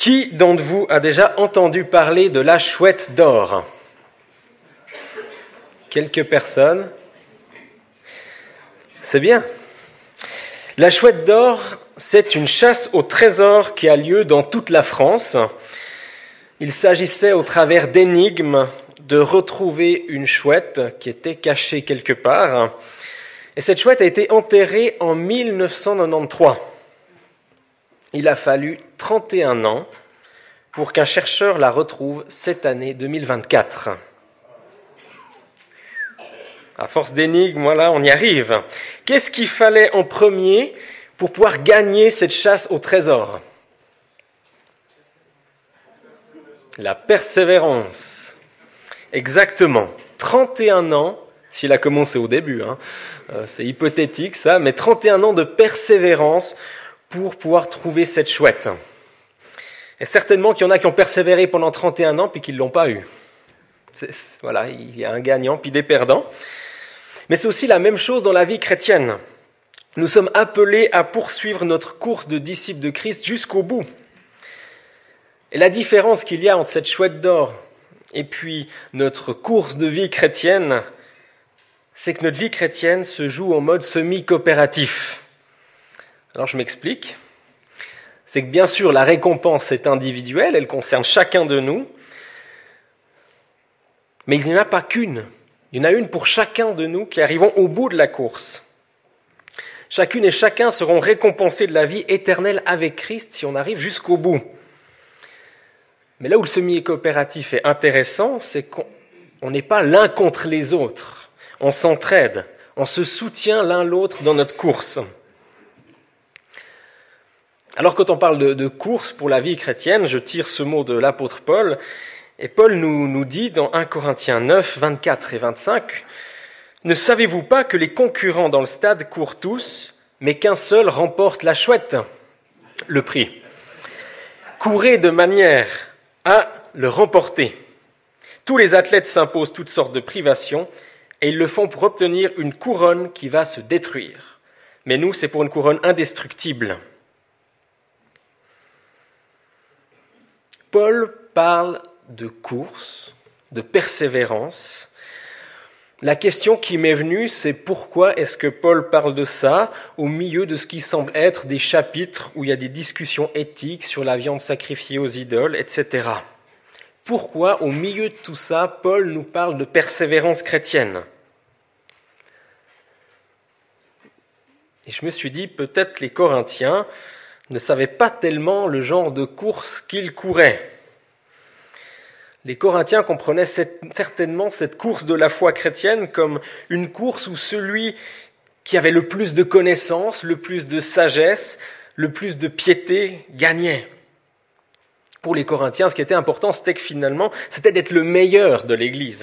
Qui d'entre vous a déjà entendu parler de la chouette d'or ? Quelques personnes. C'est bien. La chouette d'or, c'est une chasse au trésor qui a lieu dans toute la France. Il s'agissait au travers d'énigmes de retrouver une chouette qui était cachée quelque part. Et cette chouette a été enterrée en 1993. Il a fallu 31 ans pour qu'un chercheur la retrouve cette année 2024. À force d'énigmes, voilà, on y arrive. Qu'est-ce qu'il fallait en premier pour pouvoir gagner cette chasse au trésor ? La persévérance. Exactement. 31 ans, s'il a commencé au début, c'est hypothétique ça, mais 31 ans de persévérance pour pouvoir trouver cette chouette. Et certainement qu'il y en a qui ont persévéré pendant 31 ans puis qui ne l'ont pas eu. Voilà, il y a un gagnant puis des perdants. Mais c'est aussi la même chose dans la vie chrétienne. Nous sommes appelés à poursuivre notre course de disciples de Christ jusqu'au bout. Et la différence qu'il y a entre cette chouette d'or et puis notre course de vie chrétienne, c'est que notre vie chrétienne se joue en mode semi-coopératif. Alors je m'explique. C'est que bien sûr la récompense est individuelle, elle concerne chacun de nous, mais il n'y en a pas qu'une. Il y en a une pour chacun de nous qui arrivons au bout de la course. Chacune et chacun seront récompensés de la vie éternelle avec Christ si on arrive jusqu'au bout. Mais là où le semi-coopératif est intéressant, c'est qu'on n'est pas l'un contre les autres. On s'entraide, on se soutient l'un l'autre dans notre course. Alors quand on parle de course pour la vie chrétienne, je tire ce mot de l'apôtre Paul, et Paul nous dit dans 1 Corinthiens 9, 24 et 25, « Ne savez-vous pas que les concurrents dans le stade courent tous, mais qu'un seul remporte la chouette, le prix. Courez de manière à le remporter. Tous les athlètes s'imposent toutes sortes de privations, et ils le font pour obtenir une couronne qui va se détruire. Mais nous, c'est pour une couronne indestructible. » Paul parle de course, de persévérance. La question qui m'est venue, c'est pourquoi est-ce que Paul parle de ça au milieu de ce qui semble être des chapitres où il y a des discussions éthiques sur la viande sacrifiée aux idoles, etc. Pourquoi, au milieu de tout ça, Paul nous parle de persévérance chrétienne ? Et je me suis dit, peut-être que les Corinthiens ne savaient pas tellement le genre de course qu'ils couraient. Les Corinthiens comprenaient certainement cette course de la foi chrétienne comme une course où celui qui avait le plus de connaissances, le plus de sagesse, le plus de piété gagnait. Pour les Corinthiens, ce qui était important, c'était que finalement, c'était d'être le meilleur de l'Église.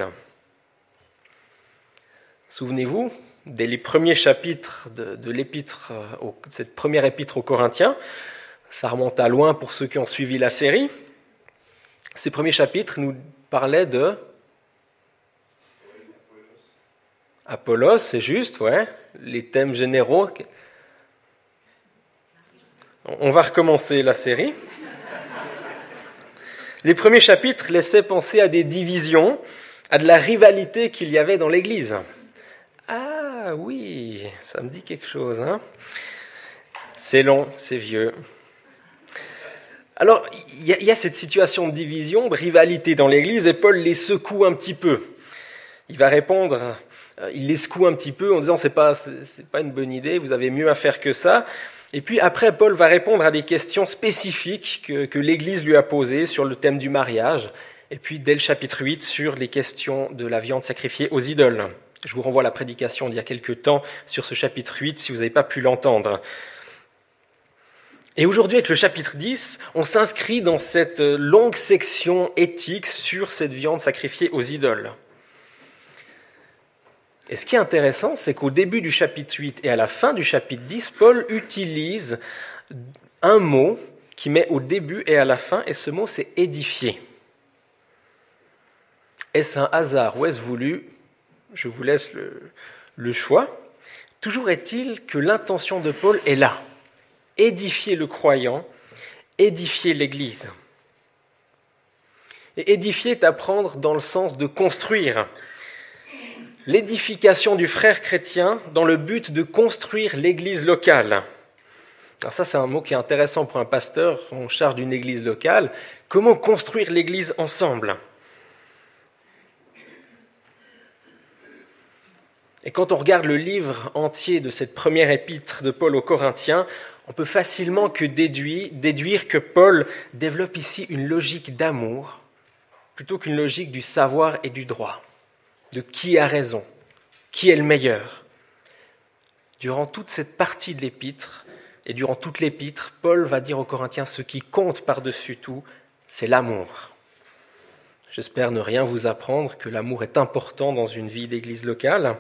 Souvenez-vous, dès les premiers chapitres de l'épître, cette première épître aux Corinthiens, ça remonte à loin pour ceux qui ont suivi la série. Ces premiers chapitres nous parlaient de Apollos, c'est juste, ouais, les thèmes généraux. On va recommencer la série. Les premiers chapitres laissaient penser à des divisions, à de la rivalité qu'il y avait dans l'Église. Ah oui, ça me dit quelque chose, hein ? C'est long, c'est vieux. Alors, il y a cette situation de division, de rivalité dans l'Église, et Paul les secoue un petit peu. Il va répondre, il les secoue un petit peu en disant c'est pas une bonne idée, vous avez mieux à faire que ça. Et puis après, Paul va répondre à des questions spécifiques que l'Église lui a posées sur le thème du mariage, et puis dès le chapitre 8 sur les questions de la viande sacrifiée aux idoles. Je vous renvoie à la prédication d'il y a quelques temps sur ce chapitre 8 si vous n'avez pas pu l'entendre. Et aujourd'hui, avec le chapitre 10, on s'inscrit dans cette longue section éthique sur cette viande sacrifiée aux idoles. Et ce qui est intéressant, c'est qu'au début du chapitre 8 et à la fin du chapitre 10, Paul utilise un mot qui met au début et à la fin, et ce mot, c'est « édifier ». Est-ce un hasard ou est-ce voulu ? Je vous laisse le choix. Toujours est-il que l'intention de Paul est là. Édifier le croyant, édifier l'Église. Et édifier est à prendre dans le sens de construire. L'édification du frère chrétien dans le but de construire l'église locale. Alors ça, c'est un mot qui est intéressant pour un pasteur en charge d'une église locale. Comment construire l'église ensemble ? Et quand on regarde le livre entier de cette première épître de Paul aux Corinthiens, on peut facilement déduire que Paul développe ici une logique d'amour plutôt qu'une logique du savoir et du droit, de qui a raison, qui est le meilleur. Durant toute cette partie de l'épître et durant toute l'épître, Paul va dire aux Corinthiens ce qui compte par-dessus tout, c'est l'amour. J'espère ne rien vous apprendre que l'amour est important dans une vie d'église locale.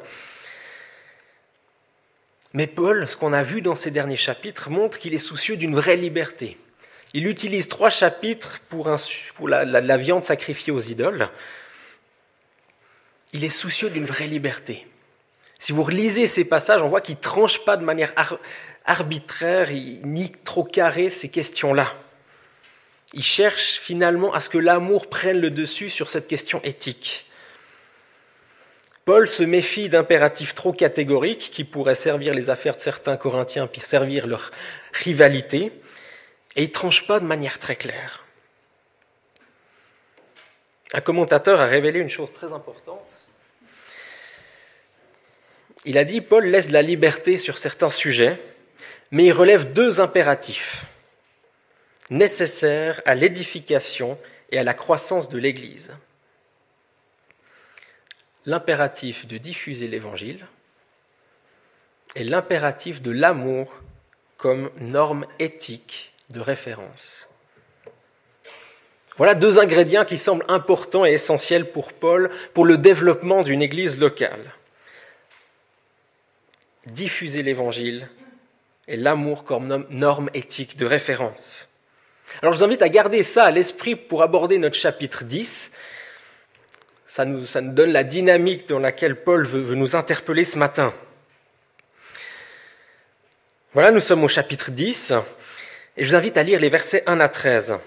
Mais Paul, ce qu'on a vu dans ces derniers chapitres, montre qu'il est soucieux d'une vraie liberté. Il utilise 3 chapitres pour la viande sacrifiée aux idoles. Il est soucieux d'une vraie liberté. Si vous relisez ces passages, on voit qu'il ne tranche pas de manière arbitraire, ni trop carré ces questions-là. Il cherche finalement à ce que l'amour prenne le dessus sur cette question éthique. Paul se méfie d'impératifs trop catégoriques qui pourraient servir les affaires de certains Corinthiens puis servir leur rivalité, et il ne tranche pas de manière très claire. Un commentateur a révélé une chose très importante. Il a dit « Paul laisse de la liberté sur certains sujets, mais il relève 2 impératifs nécessaires à l'édification et à la croissance de l'Église. L'impératif de diffuser l'Évangile et l'impératif de l'amour comme norme éthique de référence. » Voilà 2 ingrédients qui semblent importants et essentiels pour Paul pour le développement d'une Église locale. Diffuser l'Évangile et l'amour comme norme éthique de référence. Alors je vous invite à garder ça à l'esprit pour aborder notre chapitre 10. Ça nous donne la dynamique dans laquelle Paul veut nous interpeller ce matin. Voilà, nous sommes au chapitre 10, et je vous invite à lire les versets 1 à 13.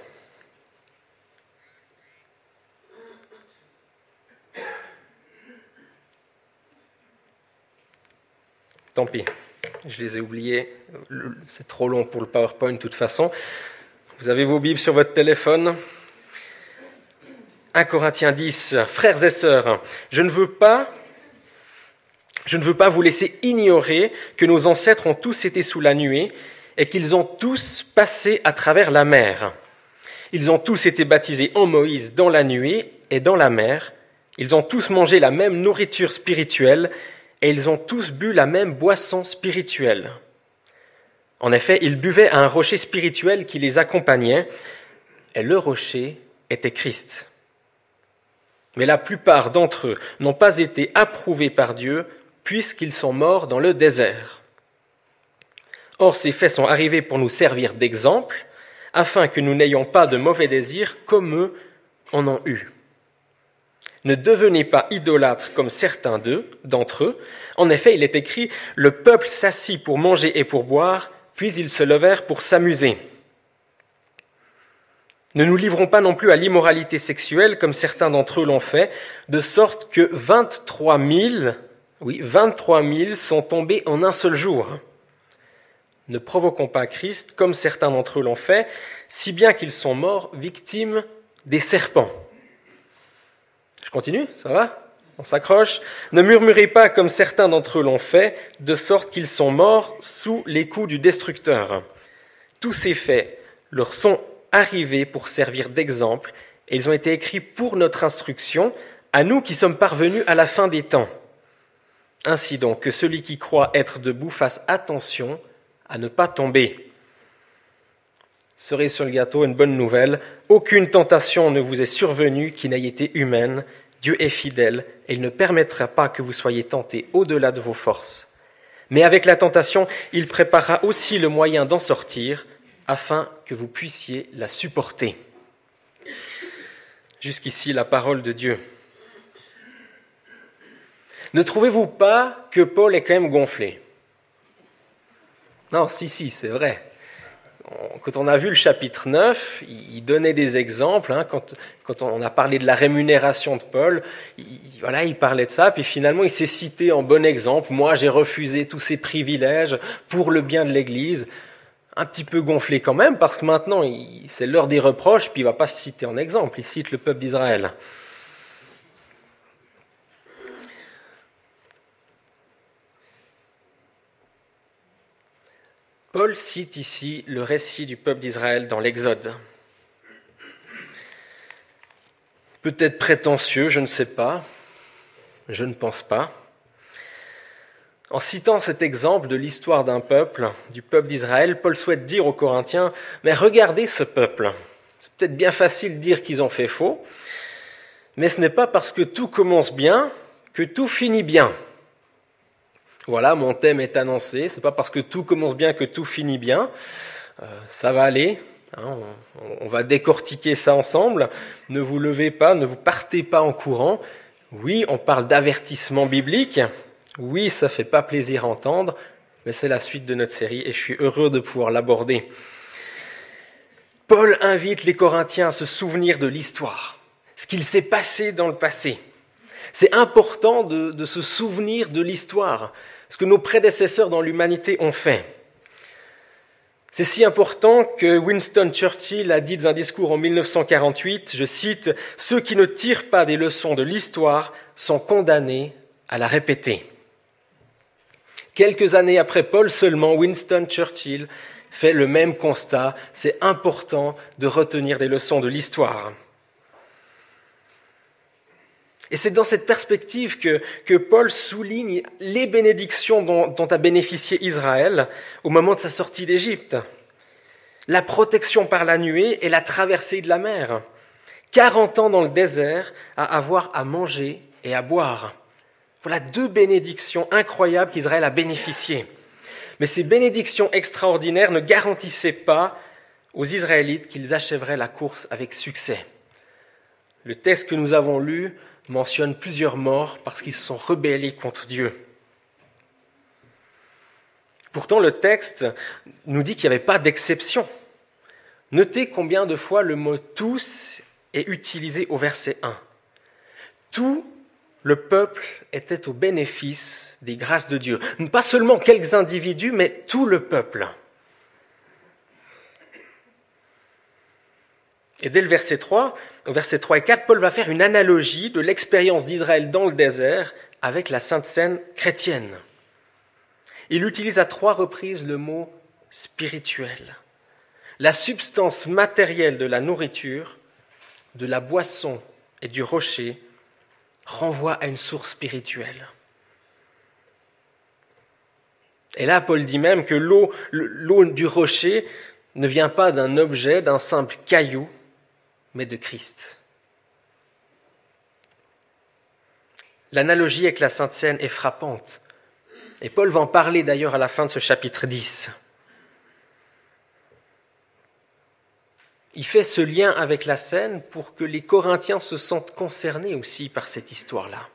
Tant pis, je les ai oubliés, c'est trop long pour le PowerPoint de toute façon. Vous avez vos Bibles sur votre téléphone. 1 Corinthiens 10, frères et sœurs, je ne veux pas vous laisser ignorer que nos ancêtres ont tous été sous la nuée et qu'ils ont tous passé à travers la mer. Ils ont tous été baptisés en Moïse dans la nuée et dans la mer. Ils ont tous mangé la même nourriture spirituelle et ils ont tous bu la même boisson spirituelle. En effet, ils buvaient à un rocher spirituel qui les accompagnait et le rocher était Christ. Mais la plupart d'entre eux n'ont pas été approuvés par Dieu puisqu'ils sont morts dans le désert. Or, ces faits sont arrivés pour nous servir d'exemple, afin que nous n'ayons pas de mauvais désirs comme eux en ont eu. Ne devenez pas idolâtres comme certains d'entre eux. En effet, il est écrit « Le peuple s'assit pour manger et pour boire, puis ils se levèrent pour s'amuser. » Ne nous livrons pas non plus à l'immoralité sexuelle comme certains d'entre eux l'ont fait, de sorte que 23 000 sont tombés en un seul jour. Ne provoquons pas Christ comme certains d'entre eux l'ont fait, si bien qu'ils sont morts victimes des serpents. Je continue, ça va ? On s'accroche. Ne murmurez pas comme certains d'entre eux l'ont fait, de sorte qu'ils sont morts sous les coups du destructeur. Tous ces faits leur sont arrivés pour servir d'exemple, et ils ont été écrits pour notre instruction, à nous qui sommes parvenus à la fin des temps. Ainsi donc, que celui qui croit être debout fasse attention à ne pas tomber. Cerise sur le gâteau, une bonne nouvelle, aucune tentation ne vous est survenue qui n'ait été humaine. Dieu est fidèle et il ne permettra pas que vous soyez tentés au-delà de vos forces. Mais avec la tentation, il préparera aussi le moyen d'en sortir, afin que vous puissiez la supporter. Jusqu'ici, la parole de Dieu. Ne trouvez-vous pas que Paul est quand même gonflé ? Non, si, c'est vrai. quand on a vu le chapitre 9, il donnait des exemples. Quand on a parlé de la rémunération de Paul, il parlait de ça. Puis finalement, il s'est cité en bon exemple. Moi, j'ai refusé tous ces privilèges pour le bien de l'Église. Un petit peu gonflé quand même, parce que maintenant, c'est l'heure des reproches, puis il ne va pas se citer en exemple. Il cite le peuple d'Israël. Paul cite ici le récit du peuple d'Israël dans l'Exode. Peut-être prétentieux, je ne sais pas, je ne pense pas. En citant cet exemple de l'histoire d'un peuple, du peuple d'Israël, Paul souhaite dire aux Corinthiens, mais regardez ce peuple. C'est peut-être bien facile de dire qu'ils ont fait faux, mais ce n'est pas parce que tout commence bien que tout finit bien. Voilà, mon thème est annoncé. C'est pas parce que tout commence bien que tout finit bien. Ça va aller. On va décortiquer ça ensemble. Ne vous levez pas, ne vous partez pas en courant. Oui, on parle d'avertissement biblique. Oui, ça fait pas plaisir à entendre, mais c'est la suite de notre série et je suis heureux de pouvoir l'aborder. Paul invite les Corinthiens à se souvenir de l'histoire, ce qu'il s'est passé dans le passé. C'est important de se souvenir de l'histoire, ce que nos prédécesseurs dans l'humanité ont fait. C'est si important que Winston Churchill a dit dans un discours en 1948, je cite, « Ceux qui ne tirent pas des leçons de l'histoire sont condamnés à la répéter ». Quelques années après Paul seulement, Winston Churchill fait le même constat. C'est important de retenir des leçons de l'histoire. Et c'est dans cette perspective que Paul souligne les bénédictions dont a bénéficié Israël au moment de sa sortie d'Égypte. La protection par la nuée et la traversée de la mer. 40 ans dans le désert à avoir à manger et à boire. Voilà 2 bénédictions incroyables qu'Israël a bénéficiées. Mais ces bénédictions extraordinaires ne garantissaient pas aux Israélites qu'ils achèveraient la course avec succès. Le texte que nous avons lu mentionne plusieurs morts parce qu'ils se sont rebellés contre Dieu. Pourtant, le texte nous dit qu'il n'y avait pas d'exception. Notez combien de fois le mot « tous » est utilisé au verset 1. Tout le peuple était au bénéfice des grâces de Dieu. Pas seulement quelques individus, mais tout le peuple. Et dès le verset 3, au verset 3 et 4, Paul va faire une analogie de l'expérience d'Israël dans le désert avec la Sainte Seine chrétienne. Il utilise à 3 reprises le mot « spirituel ». La substance matérielle de la nourriture, de la boisson et du rocher renvoie à une source spirituelle. Et là, Paul dit même que l'eau du rocher ne vient pas d'un objet, d'un simple caillou, mais de Christ. L'analogie avec la Sainte Seine est frappante. Et Paul va en parler d'ailleurs à la fin de ce chapitre 10. Il fait ce lien avec la Seine pour que les Corinthiens se sentent concernés aussi par cette histoire-là.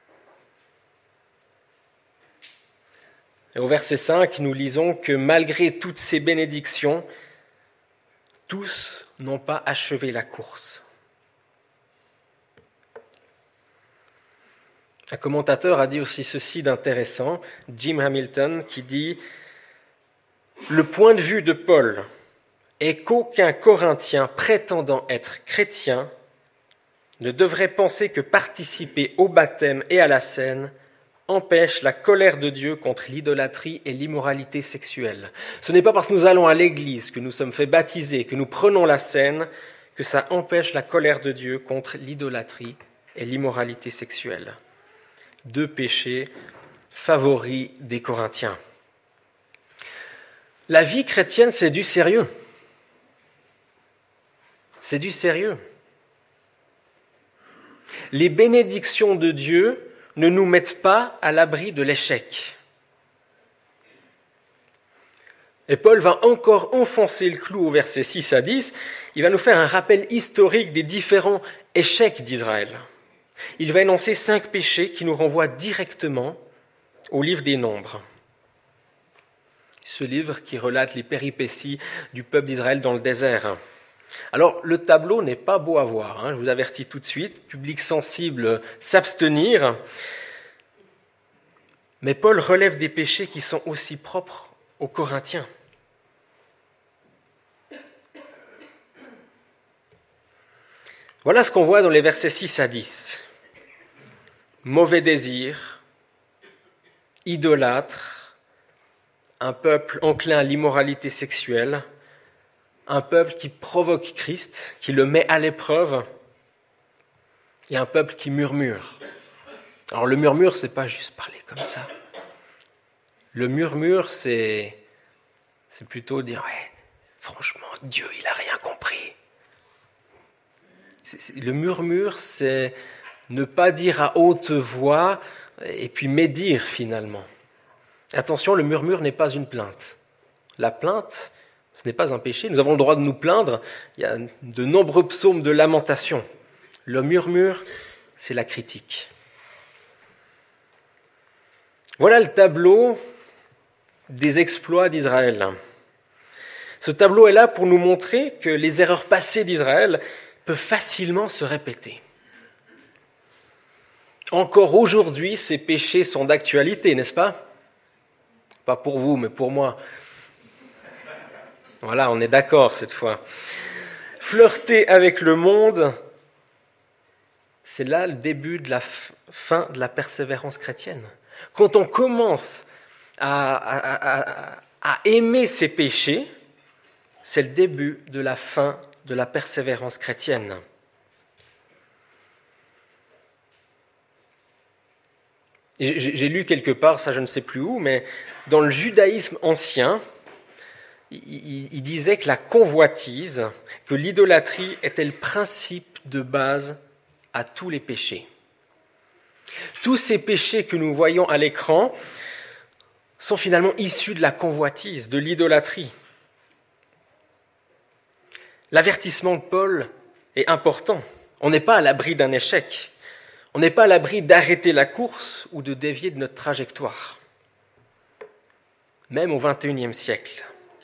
Et au verset 5, nous lisons que malgré toutes ces bénédictions, tous n'ont pas achevé la course. Un commentateur a dit aussi ceci d'intéressant, Jim Hamilton, qui dit « Le point de vue de Paul est qu'aucun Corinthien prétendant être chrétien ne devrait penser que participer au baptême et à la Seine empêche la colère de Dieu contre l'idolâtrie et l'immoralité sexuelle. Ce n'est pas parce que nous allons à l'église, que nous sommes fait baptiser, que nous prenons la Seine, que ça empêche la colère de Dieu contre l'idolâtrie et l'immoralité sexuelle. 2 péchés favoris des Corinthiens. La vie chrétienne, c'est du sérieux. C'est du sérieux. Les bénédictions de Dieu ne nous mettent pas à l'abri de l'échec. Et Paul va encore enfoncer le clou au verset 6 à 10. Il va nous faire un rappel historique des différents échecs d'Israël. Il va énoncer 5 péchés qui nous renvoient directement au livre des Nombres. ce livre qui relate les péripéties du peuple d'Israël dans le désert. Alors, le tableau n'est pas beau à voir, je vous avertis tout de suite, public sensible, s'abstenir. Mais Paul relève des péchés qui sont aussi propres aux Corinthiens. Voilà ce qu'on voit dans les versets 6 à 10. Mauvais désir, idolâtre, un peuple enclin à l'immoralité sexuelle, un peuple qui provoque Christ, qui le met à l'épreuve, et un peuple qui murmure. Alors le murmure, c'est pas juste parler comme ça. Le murmure, c'est plutôt dire ouais, franchement, Dieu, il a rien compris. Le murmure, c'est ne pas dire à haute voix et puis médire finalement. Attention, le murmure n'est pas une plainte. La plainte, ce n'est pas un péché. Nous avons le droit de nous plaindre. Il y a de nombreux psaumes de lamentation. Le murmure, c'est la critique. Voilà le tableau des exploits d'Israël. Ce tableau est là pour nous montrer que les erreurs passées d'Israël peuvent facilement se répéter. Encore aujourd'hui, ces péchés sont d'actualité, n'est-ce pas ? Pas pour vous, mais pour moi. Voilà, on est d'accord cette fois. Flirter avec le monde, c'est là le début de la fin de la persévérance chrétienne. Quand on commence à aimer ses péchés, c'est le début de la fin de la persévérance chrétienne. Et j'ai lu quelque part, ça je ne sais plus où, mais dans le judaïsme ancien, il disait que la convoitise, que l'idolâtrie était le principe de base à tous les péchés. Tous ces péchés que nous voyons à l'écran sont finalement issus de la convoitise, de l'idolâtrie. L'avertissement de Paul est important. On n'est pas à l'abri d'un échec. On n'est pas à l'abri d'arrêter la course ou de dévier de notre trajectoire. Même au XXIe siècle.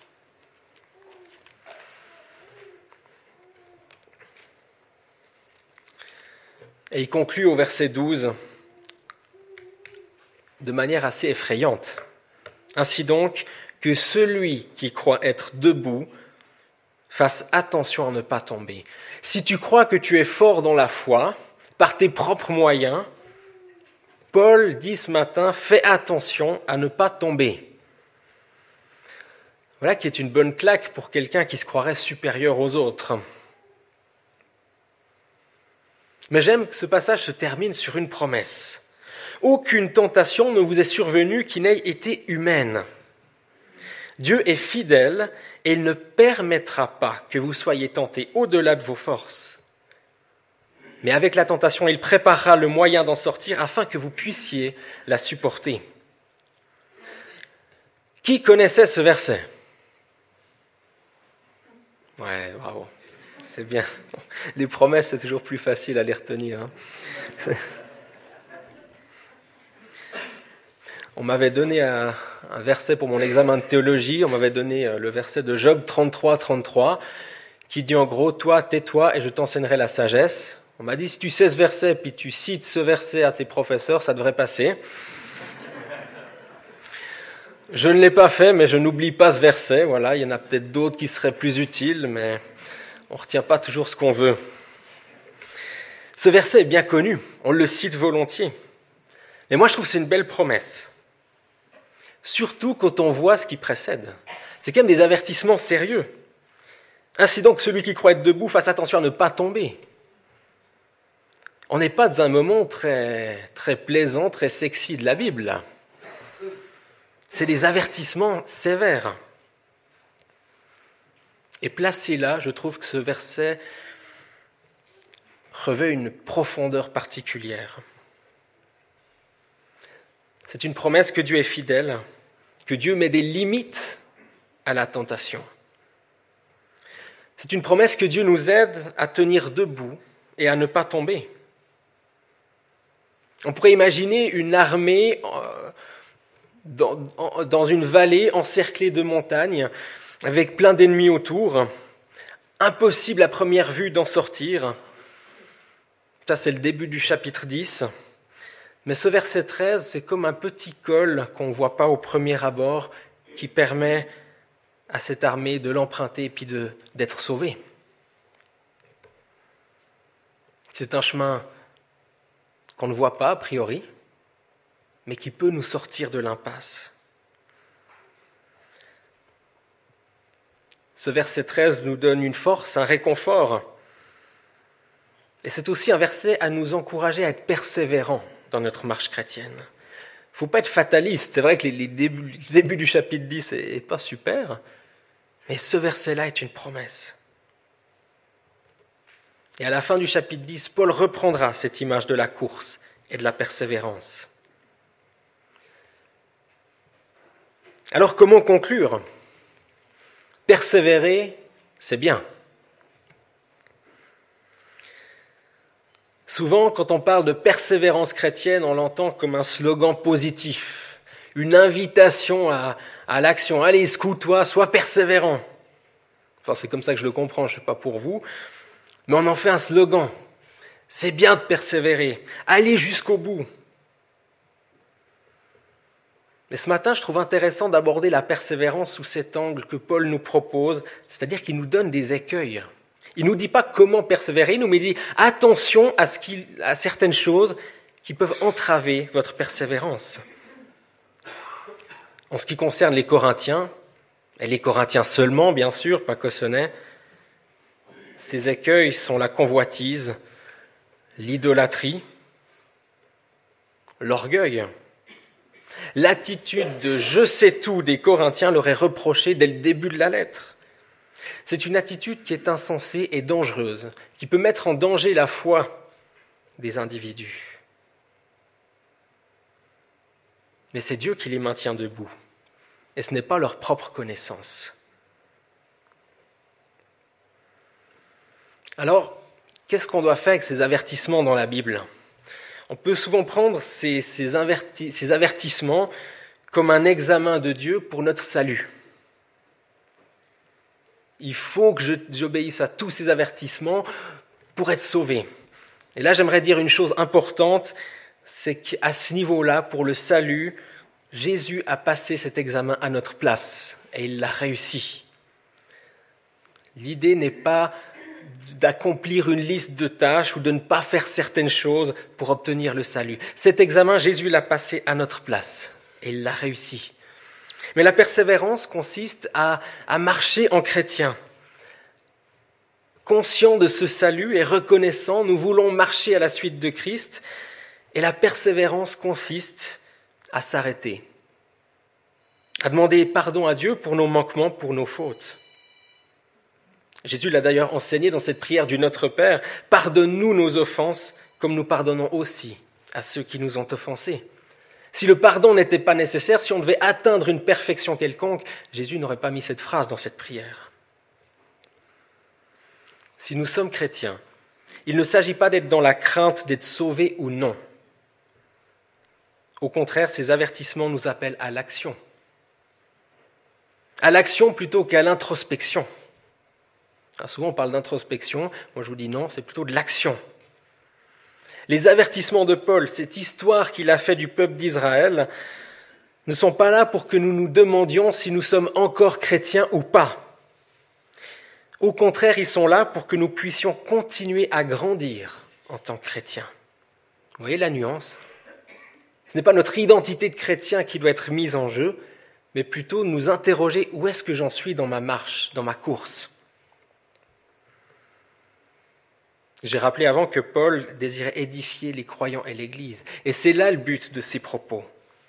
Et il conclut au verset 12 de manière assez effrayante. Ainsi donc, que celui qui croit être debout fasse attention à ne pas tomber. Si tu crois que tu es fort dans la foi, par tes propres moyens, Paul dit ce matin, fais attention à ne pas tomber. Voilà qui est une bonne claque pour quelqu'un qui se croirait supérieur aux autres. Mais j'aime que ce passage se termine sur une promesse. Aucune tentation ne vous est survenue qui n'ait été humaine. Dieu est fidèle et il ne permettra pas que vous soyez tentés au-delà de vos forces. Mais avec la tentation, il préparera le moyen d'en sortir afin que vous puissiez la supporter. Qui connaissait ce verset ? Ouais, bravo. C'est bien. Les promesses, c'est toujours plus facile à les retenir. On m'avait donné un verset pour mon examen de théologie. On m'avait donné le verset de Job 33, qui dit en gros, toi, tais-toi et je t'enseignerai la sagesse. On m'a dit, si tu sais ce verset, puis tu cites ce verset à tes professeurs, ça devrait passer. Je ne l'ai pas fait, mais je n'oublie pas ce verset. Voilà, il y en a peut-être d'autres qui seraient plus utiles, mais on ne retient pas toujours ce qu'on veut. Ce verset est bien connu, on le cite volontiers. Mais moi, je trouve que c'est une belle promesse. Surtout quand on voit ce qui précède. C'est quand même des avertissements sérieux. Ainsi donc, celui qui croit être debout, fasse attention à ne pas tomber. On n'est pas dans un moment très, très plaisant, très sexy de la Bible, là. C'est des avertissements sévères. Et placé là, je trouve que ce verset revêt une profondeur particulière. C'est une promesse que Dieu est fidèle, que Dieu met des limites à la tentation. C'est une promesse que Dieu nous aide à tenir debout et à ne pas tomber. On pourrait imaginer une armée dans une vallée encerclée de montagnes, avec plein d'ennemis autour. Impossible à première vue d'en sortir. Ça, c'est le début du chapitre 10. Mais ce verset 13, c'est comme un petit col qu'on ne voit pas au premier abord, qui permet à cette armée de l'emprunter et puis d'être sauvée. C'est un chemin qu'on ne voit pas a priori, mais qui peut nous sortir de l'impasse. Ce verset 13 nous donne une force, un réconfort. Et c'est aussi un verset à nous encourager à être persévérants dans notre marche chrétienne. Il ne faut pas être fataliste. C'est vrai que le début du chapitre 10 n'est pas super, mais ce verset-là est une promesse. Et à la fin du chapitre 10, Paul reprendra cette image de la course et de la persévérance. Alors comment conclure ? Persévérer, c'est bien. Souvent, quand on parle de persévérance chrétienne, on l'entend comme un slogan positif, une invitation à l'action. Allez, secoue-toi, sois persévérant. Enfin, c'est comme ça que je le comprends, je ne sais pas pour vous, mais on en fait un slogan. C'est bien de persévérer, allez jusqu'au bout. Mais ce matin, je trouve intéressant d'aborder la persévérance sous cet angle que Paul nous propose, c'est-à-dire qu'il nous donne des écueils. Il ne nous dit pas comment persévérer, il nous dit attention à certaines choses qui peuvent entraver votre persévérance. En ce qui concerne les Corinthiens, et les Corinthiens seulement, bien sûr, pas Cossonay, ces écueils sont la convoitise, l'idolâtrie, l'orgueil. L'attitude de « je sais tout » des Corinthiens leur est reprochée dès le début de la lettre. C'est une attitude qui est insensée et dangereuse, qui peut mettre en danger la foi des individus. Mais c'est Dieu qui les maintient debout, et ce n'est pas leur propre connaissance. Alors, qu'est-ce qu'on doit faire avec ces avertissements dans la Bible ? On peut souvent prendre ces avertissements comme un examen de Dieu pour notre salut. Il faut que j'obéisse à tous ces avertissements pour être sauvé. Et là, j'aimerais dire une chose importante, c'est qu'à ce niveau-là, pour le salut, Jésus a passé cet examen à notre place et il l'a réussi. L'idée n'est pas d'accomplir une liste de tâches ou de ne pas faire certaines choses pour obtenir le salut. Cet examen, Jésus l'a passé à notre place et il l'a réussi. Mais la persévérance consiste à marcher en chrétien. Conscient de ce salut et reconnaissant, nous voulons marcher à la suite de Christ. Et la persévérance consiste à s'arrêter, à demander pardon à Dieu pour nos manquements, pour nos fautes. Jésus l'a d'ailleurs enseigné dans cette prière du Notre Père, « Pardonne-nous nos offenses, comme nous pardonnons aussi à ceux qui nous ont offensés. » Si le pardon n'était pas nécessaire, si on devait atteindre une perfection quelconque, Jésus n'aurait pas mis cette phrase dans cette prière. Si nous sommes chrétiens, il ne s'agit pas d'être dans la crainte d'être sauvés ou non. Au contraire, ces avertissements nous appellent à l'action. À l'action plutôt qu'à l'introspection. Souvent on parle d'introspection, moi je vous dis non, c'est plutôt de l'action. Les avertissements de Paul, cette histoire qu'il a fait du peuple d'Israël, ne sont pas là pour que nous nous demandions si nous sommes encore chrétiens ou pas. Au contraire, ils sont là pour que nous puissions continuer à grandir en tant que chrétiens. Vous voyez la nuance ? Ce n'est pas notre identité de chrétien qui doit être mise en jeu, mais plutôt nous interroger où est-ce que j'en suis dans ma marche, dans ma course. J'ai rappelé avant que Paul désirait édifier les croyants et l'Église. Et c'est là le but de ses propos.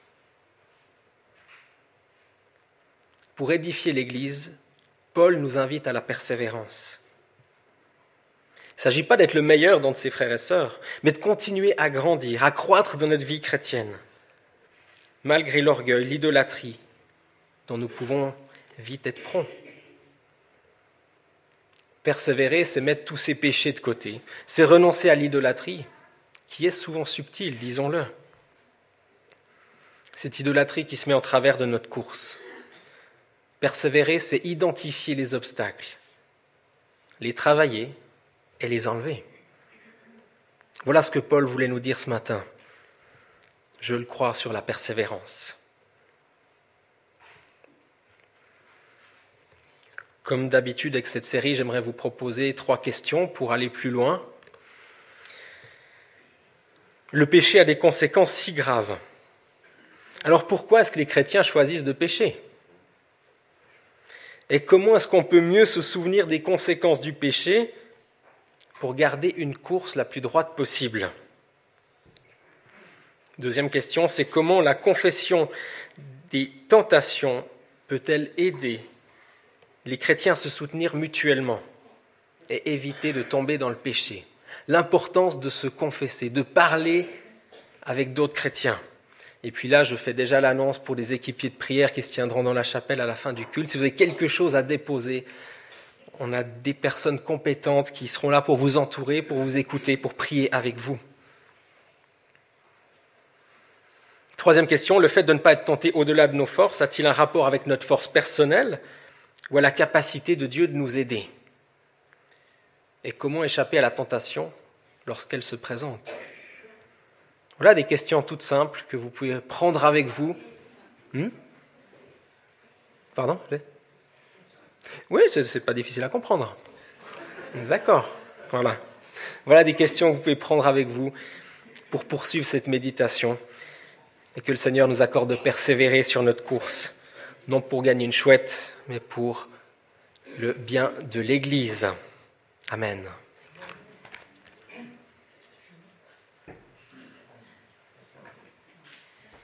Pour édifier l'Église, Paul nous invite à la persévérance. Il ne s'agit pas d'être le meilleur d'entre ses frères et sœurs, mais de continuer à grandir, à croître dans notre vie chrétienne, malgré l'orgueil, l'idolâtrie, dont nous pouvons vite être prompts. Persévérer, c'est mettre tous ses péchés de côté. C'est renoncer à l'idolâtrie, qui est souvent subtile, disons-le. Cette idolâtrie qui se met en travers de notre course. Persévérer, c'est identifier les obstacles, les travailler et les enlever. Voilà ce que Paul voulait nous dire ce matin. Je le crois sur la persévérance. Comme d'habitude avec cette série, j'aimerais vous proposer 3 questions pour aller plus loin. Le péché a des conséquences si graves. Alors pourquoi est-ce que les chrétiens choisissent de pécher ? Et comment est-ce qu'on peut mieux se souvenir des conséquences du péché pour garder une course la plus droite possible ? Deuxième question, c'est comment la confession des tentations peut-elle aider les chrétiens à se soutenir mutuellement et éviter de tomber dans le péché ? L'importance de se confesser, de parler avec d'autres chrétiens. Et puis là, je fais déjà l'annonce pour les équipiers de prière qui se tiendront dans la chapelle à la fin du culte. Si vous avez quelque chose à déposer, on a des personnes compétentes qui seront là pour vous entourer, pour vous écouter, pour prier avec vous. Troisième question, le fait de ne pas être tenté au-delà de nos forces a-t-il un rapport avec notre force personnelle ou à la capacité de Dieu de nous aider ? Et comment échapper à la tentation lorsqu'elle se présente ? Voilà des questions toutes simples que vous pouvez prendre avec vous. Pardon ? Oui, c'est pas difficile à comprendre. D'accord, voilà. Voilà des questions que vous pouvez prendre avec vous pour poursuivre cette méditation et que le Seigneur nous accorde de persévérer sur notre course, non pour gagner une chouette, mais pour le bien de l'Église. Amen.